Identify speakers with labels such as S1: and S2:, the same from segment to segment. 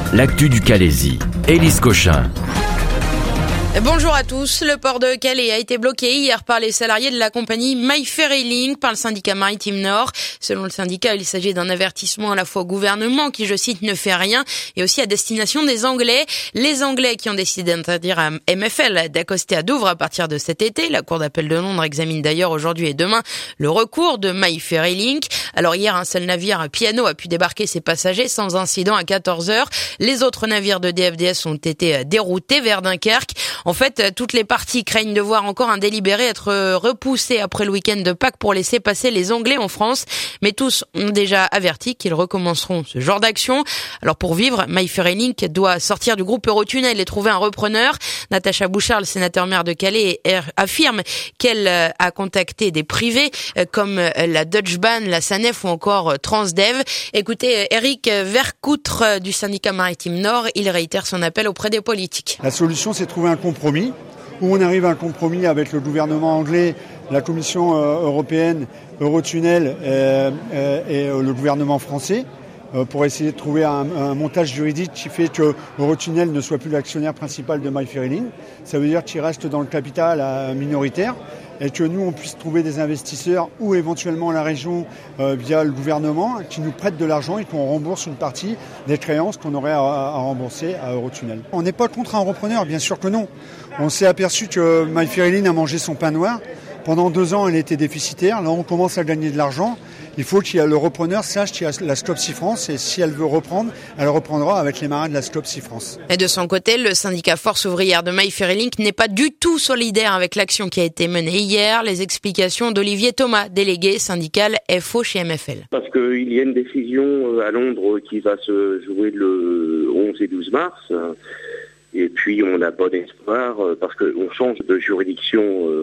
S1: L'actu du Calaisis. Élise Cochin.
S2: Bonjour à tous. Le port de Calais a été bloqué hier par les salariés de la compagnie MyFerryLink par le syndicat Maritime Nord. Selon le syndicat, il s'agit d'un avertissement à la fois au gouvernement qui, je cite, ne fait rien et aussi à destination des Anglais. Les Anglais qui ont décidé d'interdire à MFL d'accoster à Douvres à partir de cet été. La Cour d'appel de Londres examine d'ailleurs aujourd'hui et demain le recours de MyFerryLink. Alors hier, un seul navire Piano a pu débarquer ses passagers sans incident à 14h. Les autres navires de DFDS ont été déroutés vers Dunkerque. En fait, toutes les parties craignent de voir encore un délibéré être repoussé après le week-end de Pâques pour laisser passer les Anglais en France. Mais tous ont déjà averti qu'ils recommenceront ce genre d'action. Alors pour vivre, MyFerryLink doit sortir du groupe Eurotunnel et trouver un repreneur. Natacha Bouchard, le sénateur maire de Calais, affirme qu'elle a contacté des privés comme la Deutsche Bahn, la SANEF ou encore Transdev. Écoutez, Eric Vercoutre du syndicat Maritime Nord, il réitère son appel auprès des politiques.
S3: La solution, c'est de trouver un compromis, où on arrive à un compromis avec le gouvernement anglais, la Commission européenne, Eurotunnel et le gouvernement français, pour essayer de trouver un montage juridique qui fait que Eurotunnel ne soit plus l'actionnaire principal de MyFerryLink. Ça veut dire qu'il reste dans le capital minoritaire et que nous, on puisse trouver des investisseurs ou éventuellement la région via le gouvernement qui nous prêtent de l'argent et qu'on rembourse une partie des créances qu'on aurait à rembourser à Eurotunnel. On n'est pas contre un repreneur, bien sûr que non. On s'est aperçu que MyFerryLink a mangé son pain noir. Pendant 2 ans, elle était déficitaire. Là, on commence à gagner de l'argent. Il faut que le repreneur sache qu'il y a la SCOPSI France et si elle veut reprendre, elle reprendra avec les marins de la SCOPSI France.
S2: Et de son côté, le syndicat Force ouvrière de MyFerryLink n'est pas du tout solidaire avec l'action qui a été menée hier. Les explications d'Olivier Thomas, délégué syndical FO chez MFL.
S4: Parce qu'il y a une décision à Londres qui va se jouer le 11 et 12 mars. Et puis on a bon espoir, parce qu'on change de juridiction,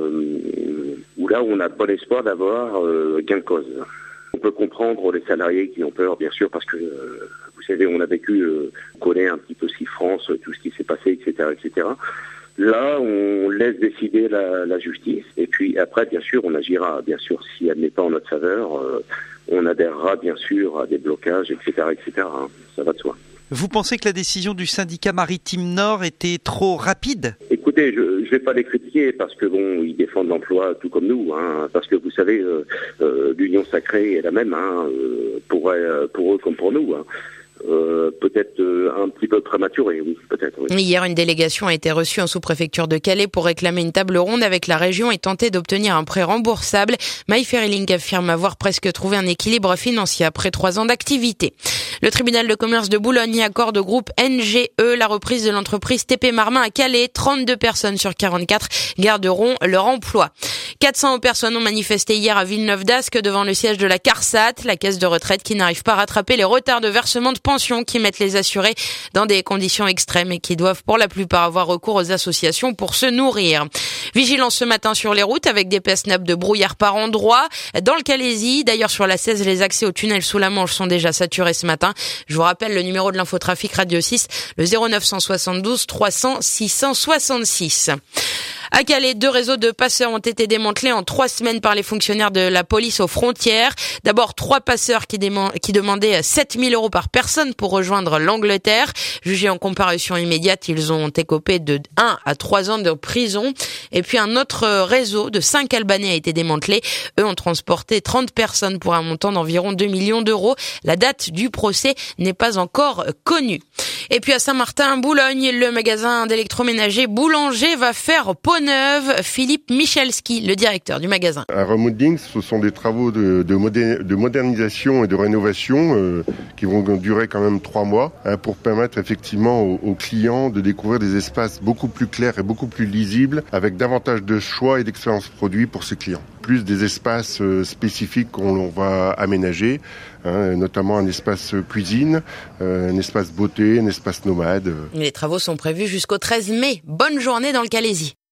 S4: où là on a bon espoir d'avoir gain de cause. On peut comprendre les salariés qui ont peur, bien sûr, parce que, vous savez, on a vécu, on connaît un petit peu si France, tout ce qui s'est passé, etc., etc. Là, on laisse décider la justice. Et puis après, bien sûr, on agira. Bien sûr, si elle n'est pas en notre faveur, on adhérera, bien sûr, à des blocages, etc., etc. Ça va de soi.
S5: Vous pensez que la décision du syndicat Maritime Nord était trop rapide ?
S4: Écoutez, je ne vais pas les critiquer parce que bon, ils défendent l'emploi tout comme nous, parce que vous savez, l'union sacrée est la même, pour eux comme pour nous. Peut-être un petit peu prématuré, oui, peut-être. Oui.
S2: Hier, une délégation a été reçue en sous-préfecture de Calais pour réclamer une table ronde avec la région et tenter d'obtenir un prêt remboursable. MyFerryLink affirme avoir presque trouvé un équilibre financier après 3 ans d'activité. Le tribunal de commerce de Boulogne accorde au groupe NGE la reprise de l'entreprise TP Marmin à Calais. 32 personnes sur 44 garderont leur emploi. 400 personnes ont manifesté hier à Villeneuve-d'Ascq devant le siège de la CARSAT, la caisse de retraite qui n'arrive pas à rattraper les retards de versement de pension qui mettent les assurés dans des conditions extrêmes et qui doivent pour la plupart avoir recours aux associations pour se nourrir. Vigilance ce matin sur les routes avec des PSNAP de brouillard par endroits. Dans le Calaisis, d'ailleurs sur la 16, les accès au tunnel sous la Manche sont déjà saturés ce matin. Je vous rappelle le numéro de l'infotrafic Radio 6, le 0972 300 666. À Calais, 2 réseaux de passeurs ont été démantelés en 3 semaines par les fonctionnaires de la police aux frontières. D'abord, 3 passeurs qui demandaient 7 000 € par personne pour rejoindre l'Angleterre. Jugés en comparution immédiate, ils ont écopé de 1 à 3 ans de prison. Et puis un autre réseau de 5 Albanais a été démantelé. Eux ont transporté 30 personnes pour un montant d'environ 2 millions d'euros. La date du procès n'est pas encore connue. Et puis à Saint-Martin-Boulogne, le magasin d'électroménager Boulanger va faire peau neuve. Philippe Michalski, le directeur du magasin.
S6: Un remodeling, ce sont des travaux de modernisation et de rénovation qui vont durer quand même 3 mois pour permettre effectivement aux clients de découvrir des espaces beaucoup plus clairs et beaucoup plus lisibles avec davantage de choix et d'expérience produit pour ces clients. Plus des espaces spécifiques qu'on va aménager, notamment un espace cuisine, un espace beauté, un espace nomade.
S2: Les travaux sont prévus jusqu'au 13 mai. Bonne journée dans le Calaisis.